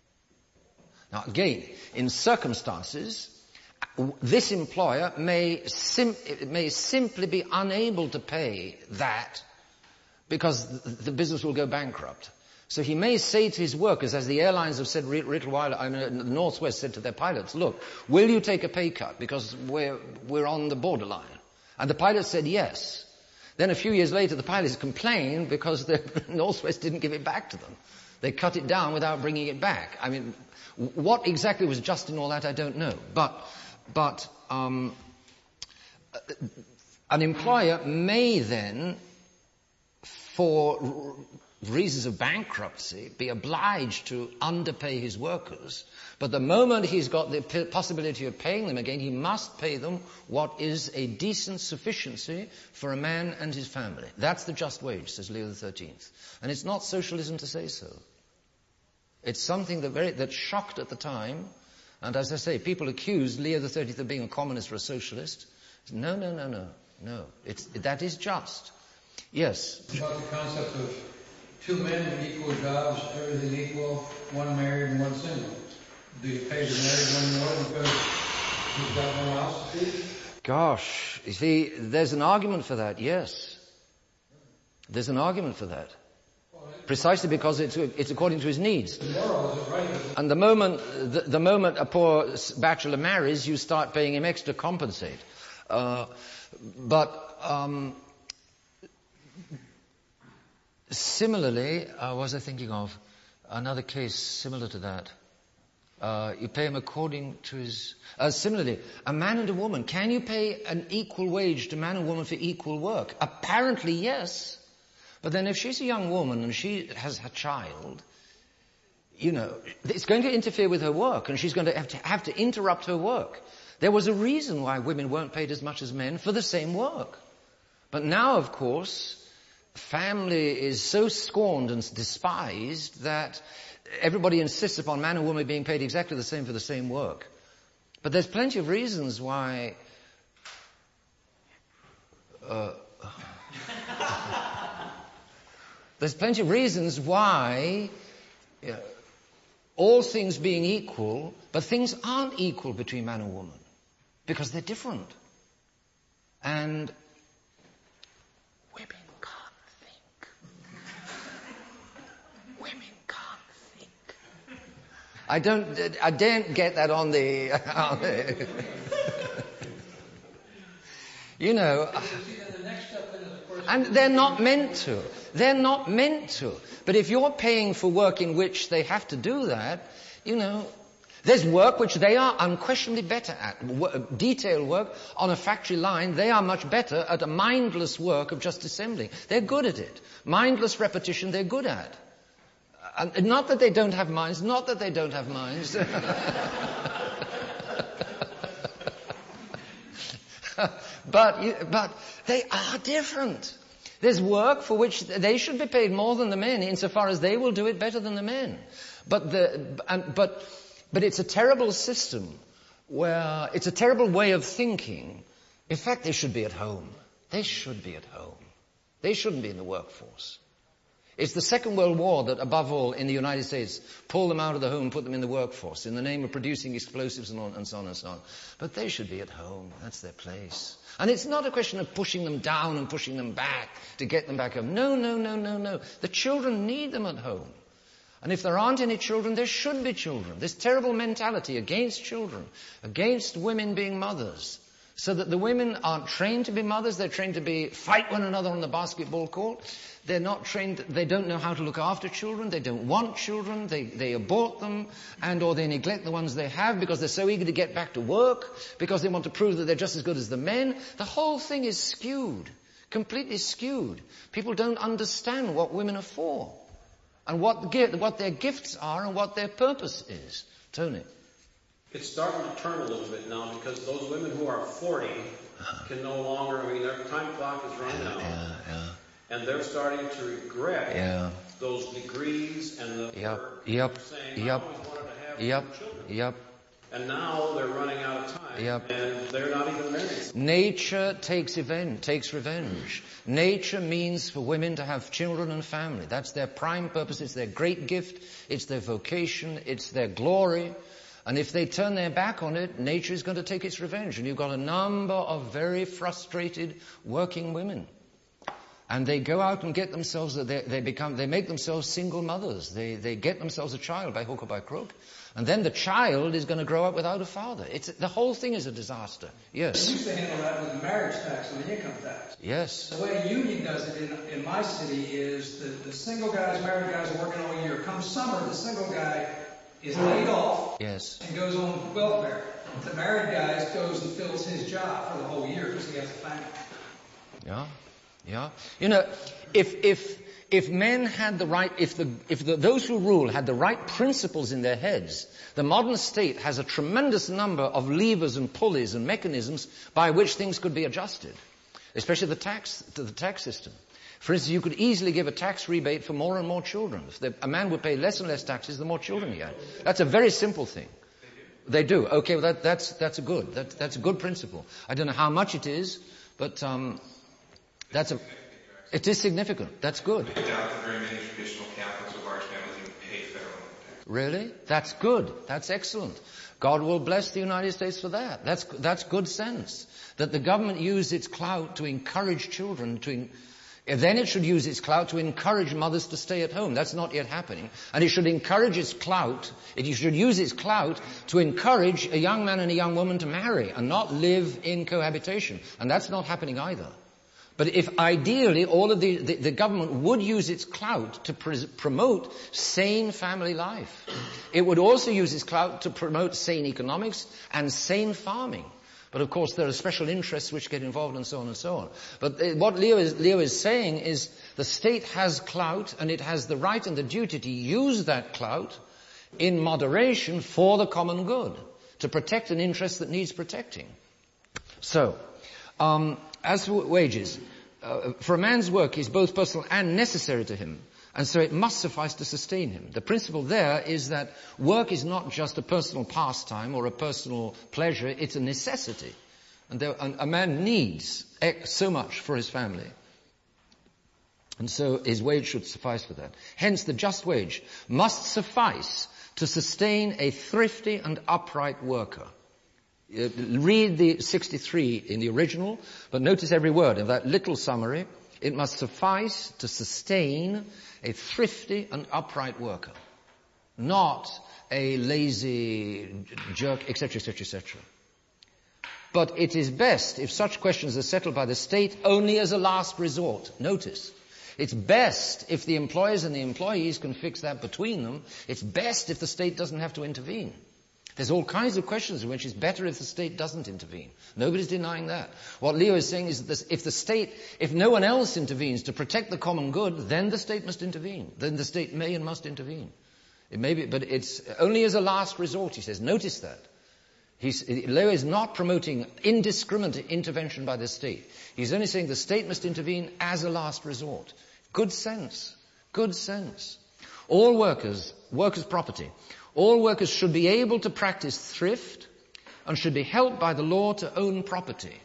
Now again, in circumstances, this employer may, sim- may simply be unable to pay that because the business will go bankrupt. So he may say to his workers, as the airlines have said a little while, I mean, the Northwest said to their pilots, look, will you take a pay cut because we're, we're on the borderline? And the pilots said yes. Then a few years later, the pilots complained because the Northwest didn't give it back to them. They cut it down without bringing it back. I mean, what exactly was just in all that, I don't know. But, but, um, an employer may then, for reasons of bankruptcy, be obliged to underpay his workers. But the moment he's got the possibility of paying them again, he must pay them what is a decent sufficiency for a man and his family. That's the just wage, says Leo the thirteenth. And it's not socialism to say so. It's something that very, that shocked at the time. And as I say, people accused Leo the thirteenth of being a communist or a socialist. No, no, no, no, no. It's, that is just. Yes? About the concept of two men with equal jobs, everything equal, one married and one single. Do you pay the married one more because he's got no house to feed? Gosh, you see, there's an argument for that, yes. There's an argument for that. Precisely because it's, it's according to his needs. The moral is right. And the moment, the, the moment a poor bachelor marries, you start paying him extra to compensate. Uh, but, um, similarly, uh, what was I thinking of? Another case similar to that. Uh, you pay him according to his... Uh, similarly, a man and a woman. Can you pay an equal wage to man and woman for equal work? Apparently, yes. But then if she's a young woman and she has a child, you know, it's going to interfere with her work and she's going to have to, have to interrupt her work. There was a reason why women weren't paid as much as men for the same work. But now, of course, family is so scorned and despised that everybody insists upon man and woman being paid exactly the same for the same work. But there's plenty of reasons why uh, There's plenty of reasons why, you know, all things being equal, but things aren't equal between man and woman because they're different. And women can't think. Women can't think. I don't, I daren't get that on the, on the you know, and they're not meant to. They're not meant to. But if you're paying for work in which they have to do that, you know, there's work which they are unquestionably better at. W- detailed work on a factory line, they are much better at a mindless work of just assembling. They're good at it. Mindless repetition, they're good at. And not that they don't have minds, not that they don't have minds. but, you, but they are different. There's work for which they should be paid more than the men, insofar as they will do it better than the men. But the, and, but, but it's a terrible system where, it's a terrible way of thinking. In fact, they should be at home. They should be at home. They shouldn't be in the workforce. It's the Second World War that, above all, in the United States, pulled them out of the home and put them in the workforce in the name of producing explosives and, on, and so on and so on. But they should be at home. That's their place. And it's not a question of pushing them down and pushing them back to get them back home. No, no, no, no, no. The children need them at home. And if there aren't any children, there should be children. This terrible mentality against children, against women being mothers, so that the women aren't trained to be mothers. They're trained to be fight one another on the basketball court. They're not trained, they don't know how to look after children, they don't want children, they, they abort them, and or they neglect the ones they have because they're so eager to get back to work, because they want to prove that they're just as good as the men. The whole thing is skewed, completely skewed. People don't understand what women are for, and what, what their gifts are and what their purpose is. Tony? It's starting to turn a little bit now because those women who are forty can no longer, I mean, their time clock is running out. Yeah, yeah. And they're starting to regret yeah. those degrees and the yep, work. Yep, saying, yep, I always wanted to have yep, children. yep. And now they're running out of time. Yep. And they're not even married. Nature takes revenge, takes revenge. Nature means for women to have children and family. That's their prime purpose. It's their great gift. It's their vocation. It's their glory. And if they turn their back on it, nature is going to take its revenge. And you've got a number of very frustrated working women. And they go out and get themselves, they, they become, they make themselves single mothers. They, they get themselves a child by hook or by crook. And then the child is going to grow up without a father. It's, the whole thing is a disaster. Yes? We used to handle that with the marriage tax and the income tax. Yes. The way a union does it in, in my city is the, the single guys, married guys are working all year. Come summer, the single guy is laid off. Yes. And goes on welfare. The married guy goes and fills his job for the whole year because he has a family. Yeah. Yeah. You know, if, if, if men had the right, if the, if the, those who rule had the right principles in their heads, the modern state has a tremendous number of levers and pulleys and mechanisms by which things could be adjusted. Especially the tax, to the tax system. For instance, you could easily give a tax rebate for more and more children. If the, a man would pay less and less taxes the more children he had. That's a very simple thing. They do. Okay, well that, that's, that's a good, that, that's a good principle. I don't know how much it is, but, um, That's a, it is significant. That's good. I doubt that very many traditional Catholics with large families even pay federal tax. Really? That's good. That's excellent. God will bless the United States for that. That's, that's good sense. That the government use its clout to encourage children to, in, then it should use its clout to encourage mothers to stay at home. That's not yet happening. And it should encourage its clout, it should use its clout to encourage a young man and a young woman to marry and not live in cohabitation. And that's not happening either. But if ideally all of the, the, the government would use its clout to pr- promote sane family life, it would also use its clout to promote sane economics and sane farming. But of course there are special interests which get involved and so on and so on. But uh, what Leo is, Leo is saying is the state has clout and it has the right and the duty to use that clout in moderation for the common good, to protect an interest that needs protecting. So, um, as for wages, uh, for a man's work is both personal and necessary to him, and so it must suffice to sustain him. The principle there is that work is not just a personal pastime or a personal pleasure, it's a necessity. And, there, and a man needs so much for his family. And so his wage should suffice for that. Hence, the just wage must suffice to sustain a thrifty and upright worker. Uh, read the sixty-three in the original, but notice every word of that little summary. It must suffice to sustain a thrifty and upright worker, not a lazy jerk, et cetera, et cetera, et cetera. But it is best if such questions are settled by the state only as a last resort. Notice, it's best if the employers and the employees can fix that between them. It's best if the state doesn't have to intervene. There's all kinds of questions in which it's better if the state doesn't intervene. Nobody's denying that. What Leo is saying is that this, if the state, if no one else intervenes to protect the common good, then the state must intervene. Then the state may and must intervene. It may be, but it's only as a last resort, he says. Notice that. He's, Leo is not promoting indiscriminate intervention by the state. He's only saying the state must intervene as a last resort. Good sense. Good sense. All workers, workers' property, all workers should be able to practice thrift and should be helped by the law to own property.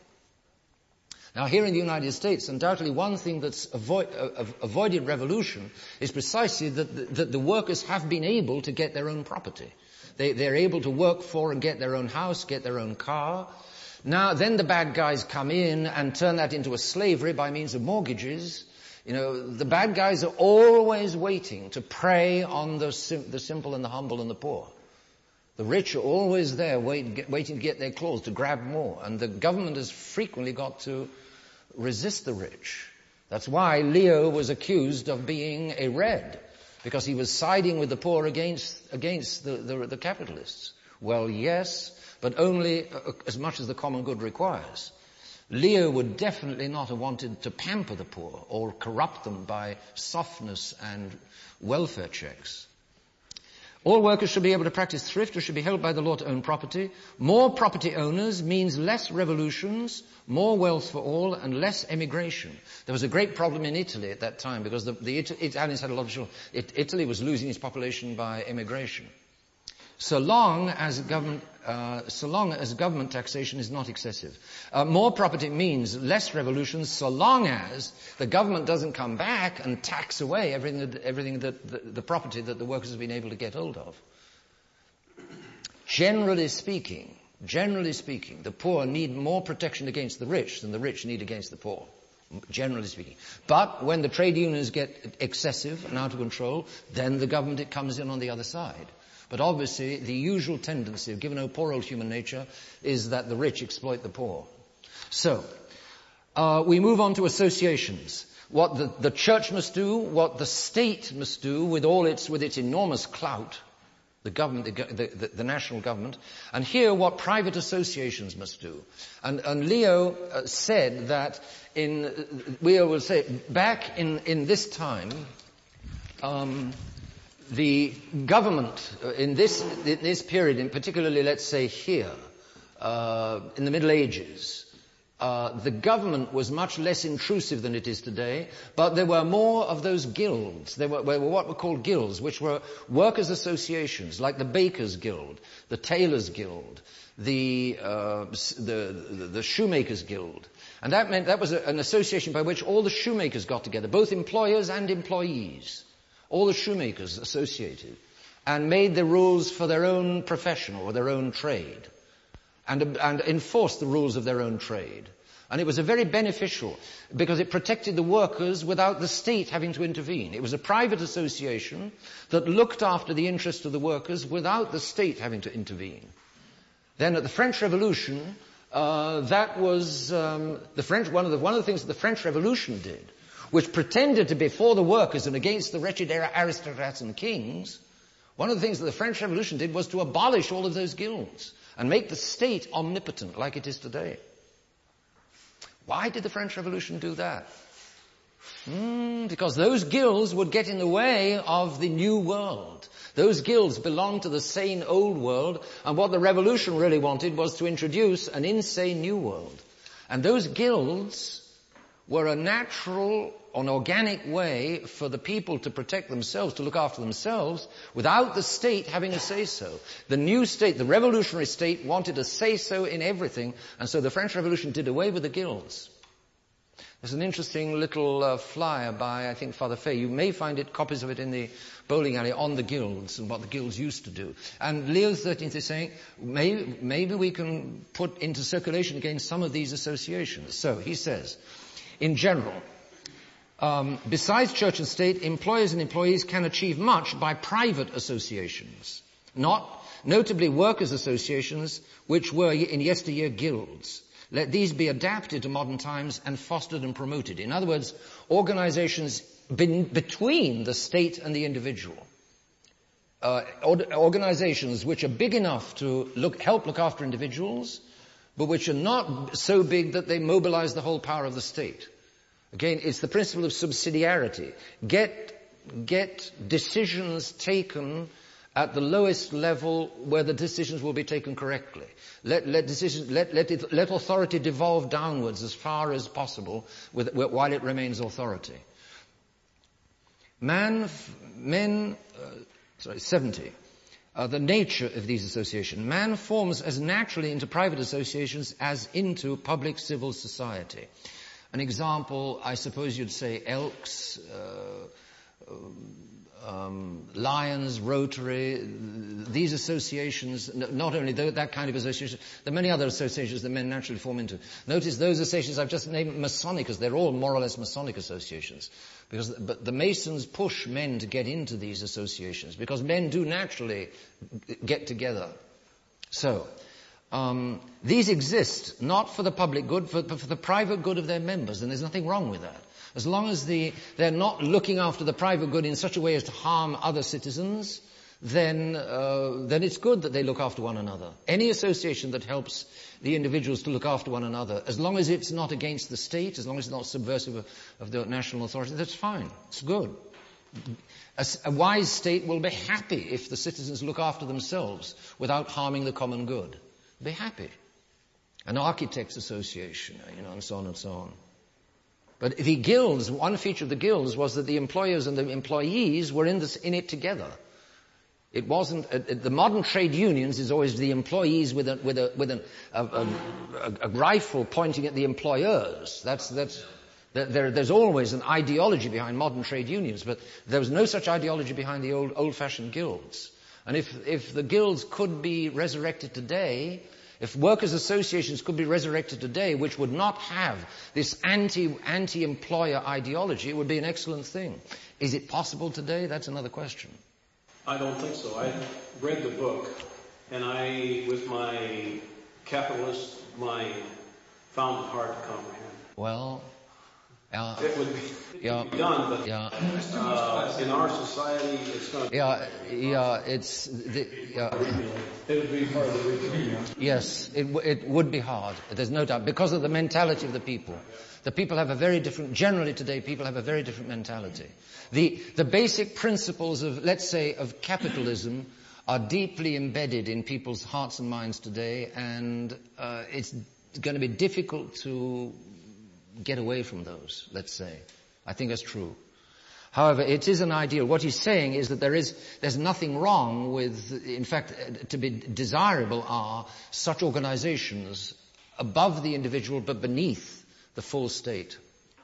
Now, here in the United States, undoubtedly one thing that's avoid, uh, avoided revolution is precisely that the, that the workers have been able to get their own property. They, they're able to work for and get their own house, get their own car. Now, then the bad guys come in and turn that into a slavery by means of mortgages. You know, the bad guys are always waiting to prey on the, sim- the simple and the humble and the poor. The rich are always there wait, get, waiting to get their claws, to grab more. And the government has frequently got to resist the rich. That's why Leo was accused of being a red, because he was siding with the poor against, against the, the, the capitalists. Well, yes, but only uh, as much as the common good requires. Leo would definitely not have wanted to pamper the poor or corrupt them by softness and welfare checks. All workers should be able to practice thrift or should be held by the law to own property. More property owners means less revolutions, more wealth for all, and less emigration. There was a great problem in Italy at that time because the, the It- Italians had a lot of children. It, Italy was losing its population by emigration. So long as government, uh, so long as government taxation is not excessive. Uh, more property means less revolutions so long as the government doesn't come back and tax away everything that, everything that the, the property that the workers have been able to get hold of. Generally speaking, generally speaking, the poor need more protection against the rich than the rich need against the poor. Generally speaking. But when the trade unions get excessive and out of control, then the government it comes in on the other side. But obviously, the usual tendency, given our poor old human nature, is that the rich exploit the poor. So, uh, we move on to associations. What the, the church must do, what the state must do with all its, with its enormous clout, the government, the, the, the national government, and here what private associations must do. And, and Leo uh, said that in, uh, Leo will say, back in, in this time, um, the government uh, in this in this period, in particularly, let's say here, uh, in the Middle Ages, uh, the government was much less intrusive than it is today, but there were more of those guilds. There were, were what were called guilds, which were workers' associations, like the Bakers' Guild, the Tailors' Guild, the uh, the, the, the Shoemakers' Guild. And that meant that was a, an association by which all the shoemakers got together, both employers and employees. All the shoemakers associated, and made the rules for their own profession or their own trade, and, and enforced the rules of their own trade. And it was a very beneficial, because it protected the workers without the state having to intervene. It was a private association that looked after the interests of the workers without the state having to intervene. Then at the French Revolution, uh, that was um, the French. One of the one of the things that the French Revolution did, which pretended to be for the workers and against the wretched aristocrats and kings, one of the things that the French Revolution did was to abolish all of those guilds and make the state omnipotent like it is today. Why did the French Revolution do that? Mm, because those guilds would get in the way of the new world. Those guilds belonged to the sane old world, and what the revolution really wanted was to introduce an insane new world. And those guilds were a natural, an organic way for the people to protect themselves, to look after themselves, without the state having a say-so. The new state, the revolutionary state, wanted a say-so in everything, and so the French Revolution did away with the guilds. There's an interesting little uh, flyer by, I think, Father Fay. You may find it, copies of it in the bowling alley on the guilds and what the guilds used to do. And Leo the thirteenth is saying, maybe, maybe we can put into circulation again some of these associations. So he says, in general, um, besides church and state, employers and employees can achieve much by private associations, not notably workers' associations, which were in yesteryear guilds. Let these be adapted to modern times and fostered and promoted. In other words, organizations be- between the state and the individual. Uh, or- organizations which are big enough to look, help look after individuals, but which are not so big that they mobilize the whole power of the state. Again, it's the principle of subsidiarity. Get, get decisions taken at the lowest level where the decisions will be taken correctly. Let, let decisions, let, let, it, let authority devolve downwards as far as possible with, while it remains authority. Man, men, uh, sorry, seventy. Uh, the nature of these associations. Man forms as naturally into private associations as into public civil society. An example, I suppose you'd say Elks, uh, um, Lions, Rotary, these associations, not only that kind of association, there are many other associations that men naturally form into. Notice those associations I've just named Masonic, because they're all more or less Masonic associations. Because, but the Masons push men to get into these associations, because men do naturally get together. So, um, these exist not for the public good, but for the private good of their members, and there's nothing wrong with that. As long as the, they're not looking after the private good in such a way as to harm other citizens, then, uh, then it's good that they look after one another. Any association that helps the individuals to look after one another, as long as it's not against the state, as long as it's not subversive of, of the national authority, that's fine. It's good. A, a wise state will be happy if the citizens look after themselves without harming the common good. Be happy. An architects association, you know, and so on and so on. But the guilds, one feature of the guilds was that the employers and the employees were in this, in it together. It wasn't, uh, the modern trade unions is always the employees with a, with a, with an, a, a, a rifle pointing at the employers. That's, that's, there, there's always an ideology behind modern trade unions, but there was no such ideology behind the old, old-fashioned guilds. And if, if the guilds could be resurrected today, if workers' associations could be resurrected today, which would not have this anti, anti-employer ideology, it would be an excellent thing. Is it possible today? That's another question. I don't think so. I read the book, and I, with my capitalist mind, found it hard to comprehend. Well, uh, it would be, yeah, be done, but yeah. uh, in our society, it's not. Yeah, yeah, it's the, yeah. It would be part of the original. Yes, it, w- it would be hard. There's no doubt, because of the mentality of the people. The people have a very different, generally today, people have a very different mentality. The, the basic principles of, let's say, of capitalism are deeply embedded in people's hearts and minds today, and uh, it's going to be difficult to get away from those, let's say. I think that's true. However, it is an ideal. What he's saying is that there is, there's nothing wrong with, in fact, to be desirable are such organizations above the individual but beneath the full state.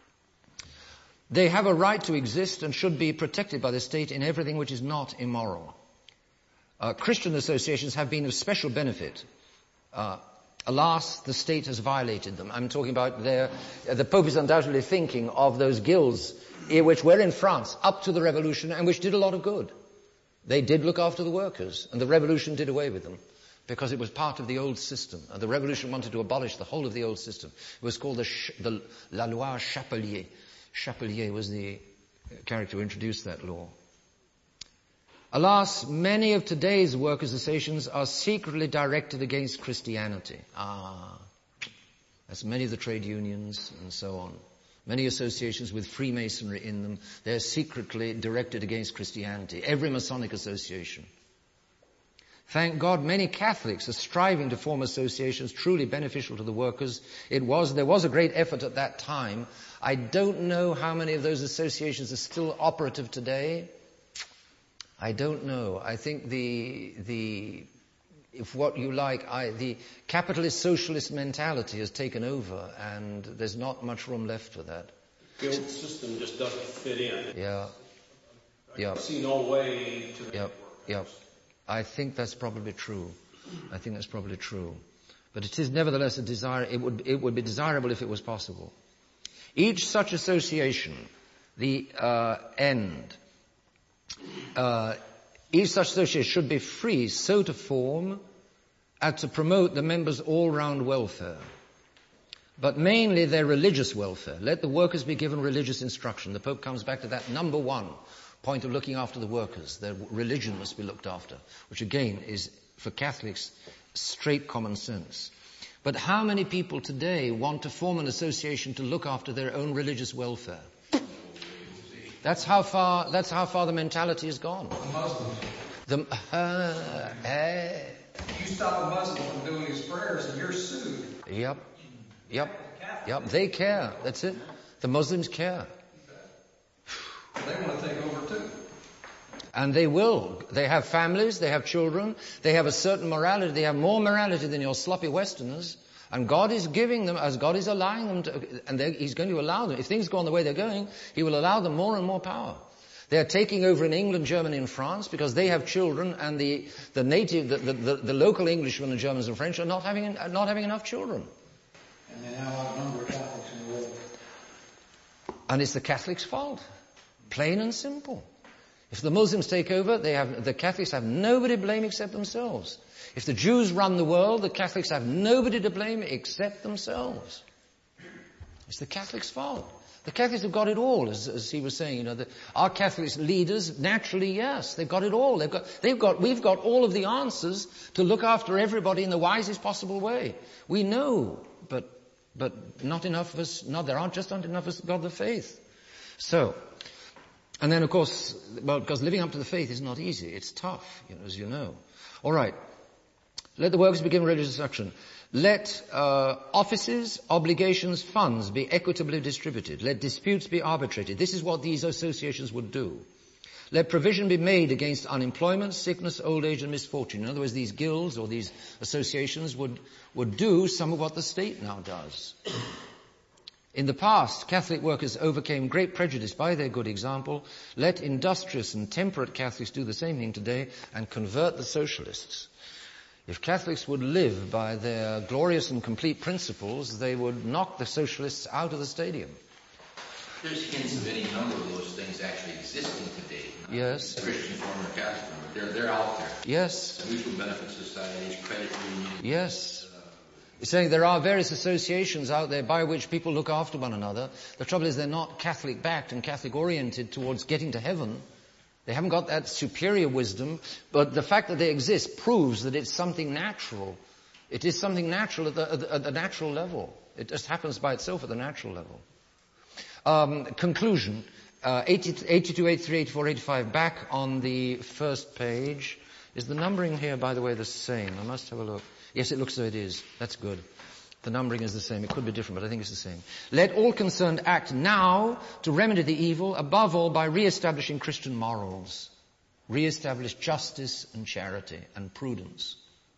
They have a right to exist and should be protected by the state in everything which is not immoral. Uh, Christian associations have been of special benefit. Uh, alas, the state has violated them. I'm talking about their, uh, the Pope is undoubtedly thinking of those guilds which were in France up to the revolution and which did a lot of good. They did look after the workers, and the revolution did away with them because it was part of the old system. And the revolution wanted to abolish the whole of the old system. It was called the, the La Loi Chapelier. Chapelier was the character who introduced that law. Alas, many of today's workers' associations are secretly directed against Christianity. Ah, that's many of the trade unions and so on. Many associations with Freemasonry in them, they're secretly directed against Christianity. Every Masonic association. Thank God many Catholics are striving to form associations truly beneficial to the workers. It was, there was a great effort at that time. I don't know how many of those associations are still operative today. I don't know. I think the, the if what you like, I, the capitalist socialist mentality has taken over, and there's not much room left for that. The old system just doesn't fit in. Yeah. I Yeah. see no way to make Yep. it work. Yep. I think that's probably true. I think that's probably true. But it is nevertheless a desire, it would, it would be desirable if it was possible. Each such association, the uh, end, uh, each such association should be free so to form as to promote the members' all-round welfare, but mainly their religious welfare. Let the workers be given religious instruction. The Pope comes back to that number one point of looking after the workers. Their religion must be looked after, which again is, for Catholics, straight common sense. But how many people today want to form an association to look after their own religious welfare? That's how far, that's how far the mentality has gone. The Muslims. The, uh, eh, If you stop a Muslim from doing his prayers, and you're sued. yep, yep, yep, they care. That's it. The Muslims care. They want to take over too. And they will. They have families, they have children, they have a certain morality, they have more morality than your sloppy Westerners. And God is giving them, as God is allowing them to, and He's going to allow them, if things go on the way they're going, He will allow them more and more power. They're taking over in England, Germany and France because they have children, and the, the native, the, the, the local Englishmen and Germans and French are not having, not having enough children. And they now outnumber Catholics in the world. And it's the Catholics' fault. Plain and simple. If the Muslims take over, they have, the Catholics have nobody to blame except themselves. If the Jews run the world, the Catholics have nobody to blame except themselves. It's the Catholics' fault. The Catholics have got it all, as, as he was saying. You know, the, our Catholic leaders, naturally, yes, they've got it all. They've got, they've got, we've got all of the answers to look after everybody in the wisest possible way. We know, but but not enough of us. No, there aren't just not enough of us got the faith. So. And then, of course, well, because living up to the faith is not easy. It's tough, you know, as you know. All right. Let the workers be given religious instruction. Let uh, offices, obligations, funds be equitably distributed. Let disputes be arbitrated. This is what these associations would do. Let provision be made against unemployment, sickness, old age, and misfortune. In other words, these guilds or these associations would, would do some of what the state now does. In the past, Catholic workers overcame great prejudice by their good example. Let industrious and temperate Catholics do the same thing today and convert the socialists. If Catholics would live by their glorious and complete principles, they would knock the socialists out of the stadium. There's hints of any number of those things actually existing today. Yes. Christian form or Catholic form. They're, they're out there. Yes. Mutual benefit societies, credit unions. Yes. He's saying there are various associations out there by which people look after one another. The trouble is they're not Catholic-backed and Catholic-oriented towards getting to heaven. They haven't got that superior wisdom, but the fact that they exist proves that it's something natural. It is something natural at the, at the, at the natural level. It just happens by itself at the natural level. Um, conclusion, uh, eighty-two, eighty-three, eighty-four, eighty-five, back on the first page. Is the numbering here, by the way, the same? I must have a look. Yes, it looks as though it is. That's good. The numbering is the same. It could be different, but I think it's the same. Let all concerned act now to remedy the evil, above all by re-establishing Christian morals. Re-establish justice and charity and prudence.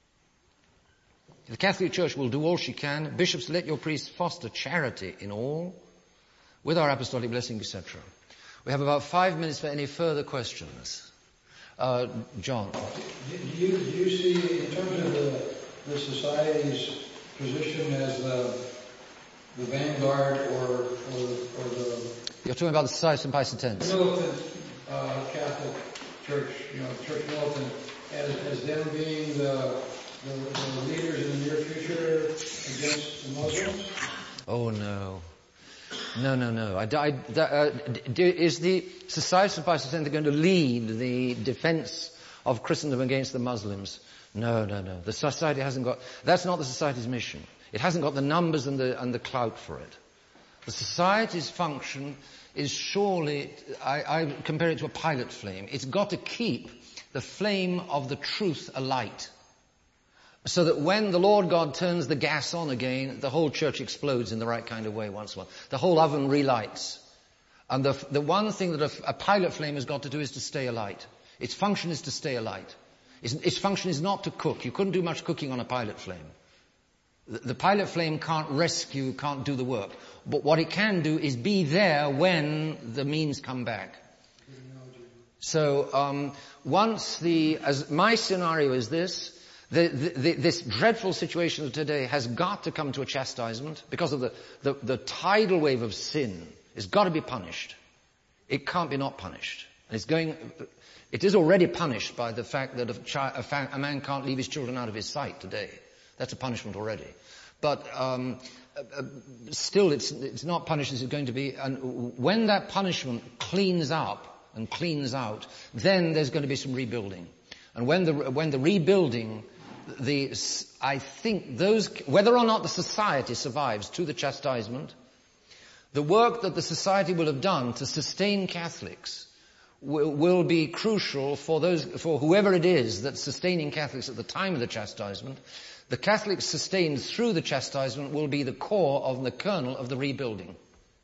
The Catholic Church will do all she can. Bishops, let your priests foster charity in all, with our apostolic blessing, et cetera. We have about five minutes for any further questions. Uh, John. Do you, do you see, in terms of the, the society's position as the, the vanguard or, or, or the... You're talking about the Society of Saint-Pice-X. militant uh, Catholic Church, you know, Church militant, as, as them being the, the, the leaders in the near future against the Muslims? Oh, no. No, no, no. I, I, uh, is the Society of Saint-Pice-X going to lead the defense of Christendom against the Muslims? No, no, no. The society hasn't got, that's not the society's mission. It hasn't got the numbers and the, and the clout for it. The society's function is surely, I, I compare it to a pilot flame. It's got to keep the flame of the truth alight, so that when the Lord God turns the gas on again, the whole church explodes in the right kind of way once more. The whole oven relights. And the, the one thing that a, a pilot flame has got to do is to stay alight. Its function is to stay alight. Its, its function is not to cook. You couldn't do much cooking on a pilot flame. The, the pilot flame can't rescue, can't do the work. But what it can do is be there when the means come back. So um, once the, as my scenario is this, the, the, the, this dreadful situation of today has got to come to a chastisement because of the, the, the tidal wave of sin. It's got to be punished. It can't be not punished. And it's going, it is already punished by the fact that a, chi- a, fa- a man can't leave his children out of his sight today. That's a punishment already. But um, uh, uh, still, it's, it's not punished as it's going to be. And when that punishment cleans up and cleans out, then there's going to be some rebuilding. And when the when the rebuilding, the I think those whether or not the society survives to the chastisement, the work that the society will have done to sustain Catholics will, will be crucial for those for whoever it is that's sustaining Catholics at the time of the chastisement. The Catholics sustained through the chastisement will be the core of the kernel of the rebuilding.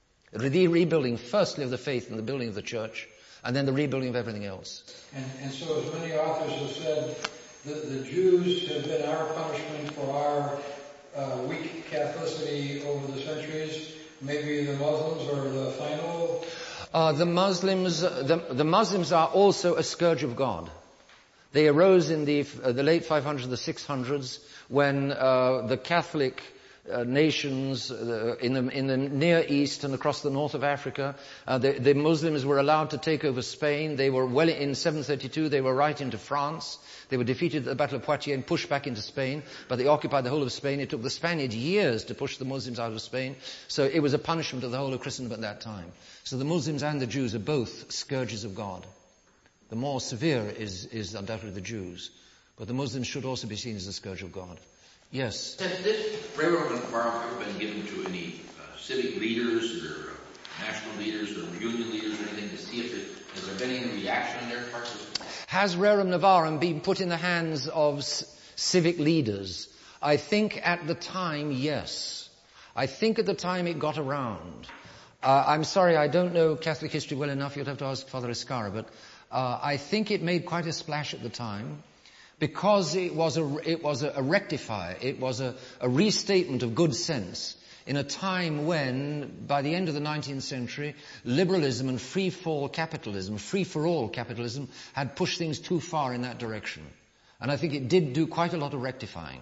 The rebuilding, firstly, of the faith and the building of the church, and then the rebuilding of everything else. And, and so, as many authors have said, the, the Jews have been our punishment for our uh, weak Catholicity over the centuries. Maybe the Muslims are the final. Uh, the Muslims, uh, the, the Muslims are also a scourge of God. They arose in the, uh, the late five hundreds, the six hundreds, when uh, the Catholic uh, nations uh, in, the, in the Near East and across the north of Africa, uh, the, the Muslims were allowed to take over Spain. They were well in seven thirty-two. They were right into France. They were defeated at the Battle of Poitiers and pushed back into Spain, but they occupied the whole of Spain. It took the Spaniards years to push the Muslims out of Spain, so it was a punishment of the whole of Christendom at that time. So the Muslims and the Jews are both scourges of God. The more severe is, is undoubtedly the Jews. But the Muslims should also be seen as the scourge of God. Yes? Has this railroad embargo ever been given to any uh, civic leaders or uh, national leaders or union leaders or anything to see if it, has there been any reaction on their part? Has Rerum Novarum been put in the hands of s- civic leaders? I think at the time, yes. I think at the time it got around. Uh, I'm sorry, I don't know Catholic history well enough. You'd have to ask Father Escara, but Uh, I think it made quite a splash at the time because it was a, it was a, a rectifier. It was a, a restatement of good sense in a time when, by the end of the nineteenth century, liberalism and free-fall capitalism, free-for-all capitalism, had pushed things too far in that direction. And I think it did do quite a lot of rectifying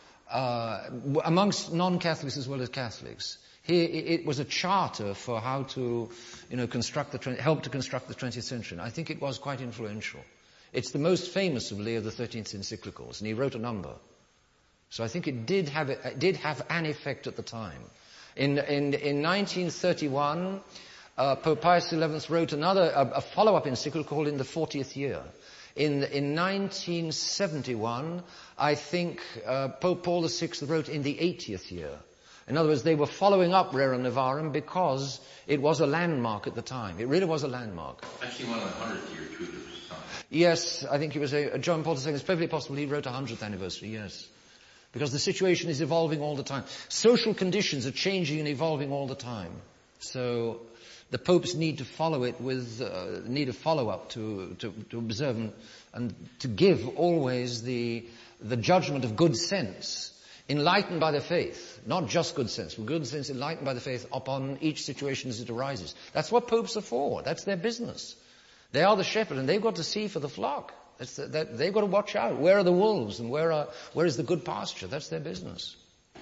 uh, amongst non-Catholics as well as Catholics. Here, it was a charter for how to, you know, construct the, help to construct the twentieth century. And I think it was quite influential. It's the most famous of Leo the thirteenth's encyclicals, and he wrote a number. So I think it did have, it did have an effect at the time. In, in, in nineteen thirty-one, uh, Pope Pius the eleventh wrote another, a, a follow-up encyclical called In the fortieth Year. In, in nineteen seventy-one, I think uh, Pope Paul the sixth wrote In the eightieth Year. In other words, they were following up Rerum Novarum because it was a landmark at the time. It really was a landmark. Actually, one of the hundredth year too. There was some. Yes, I think it was a, a John Paul the second. It's perfectly possible he wrote a hundredth anniversary, yes. Because the situation is evolving all the time. Social conditions are changing and evolving all the time. So the popes need to follow it with, uh, need a follow-up to, to, to observe and, and to give always the, the judgment of good sense, enlightened by the faith, not just good sense, but good sense enlightened by the faith upon each situation as it arises. That's what popes are for. That's their business. They are the shepherd, and they've got to see for the flock. That's the, that, they've got to watch out. Where are the wolves, and where are where is the good pasture? That's their business.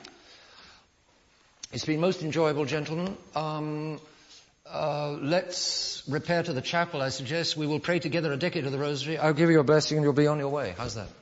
It's been most enjoyable, gentlemen. Um, uh, let's repair to the chapel, I suggest. We will pray together a decade of the Rosary. I'll give you a blessing, and you'll be on your way. How's that?